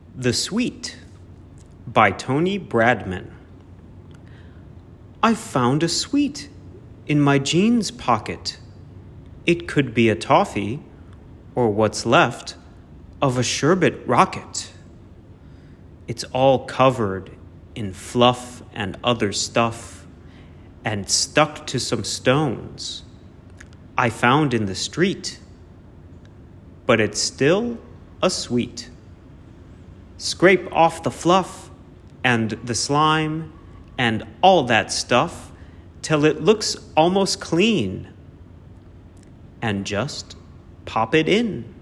The Sweet by Tony Bradman. I found a sweet in my jeans pocket. It could be a toffee or what's left of a sherbet rocket. It's all covered in fluff and other stuff and stuck to some stones I found in the street. But it's still a sweet. Scrape off the fluff and the slime and all that stuff till it looks almost clean. And just pop it in.